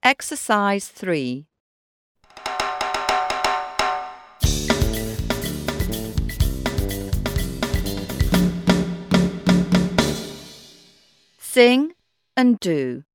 Exercise 3. Sing and do.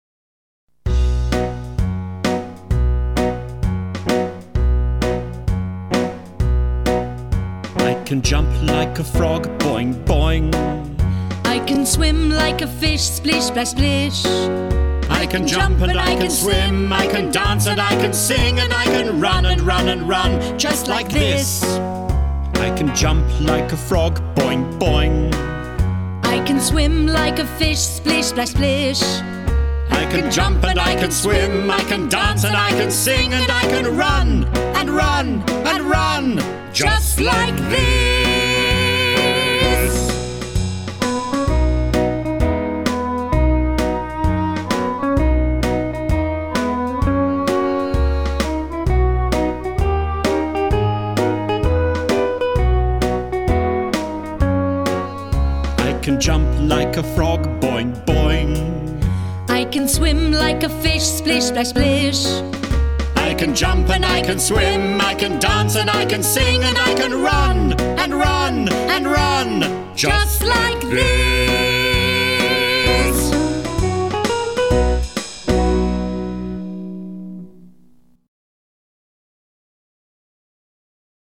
I can jump like a frog, boing, boing. I can swim like a fish, splish, splash, splish. I can jump and I can swim, I can dance and I can sing, and I can run and run and run, just like this. I can jump like a frog, boing, boing. I can swim like a fish, splish, splash, splish. I can jump and I can swim, I can dance and I can sing, and I can run and run and run, just like this. I can jump like a frog, boing, boing. I can swim like a fish, splish, splash, splish. I can jump and I can swim, I can dance and I can sing, and I can run and run and run, just like this.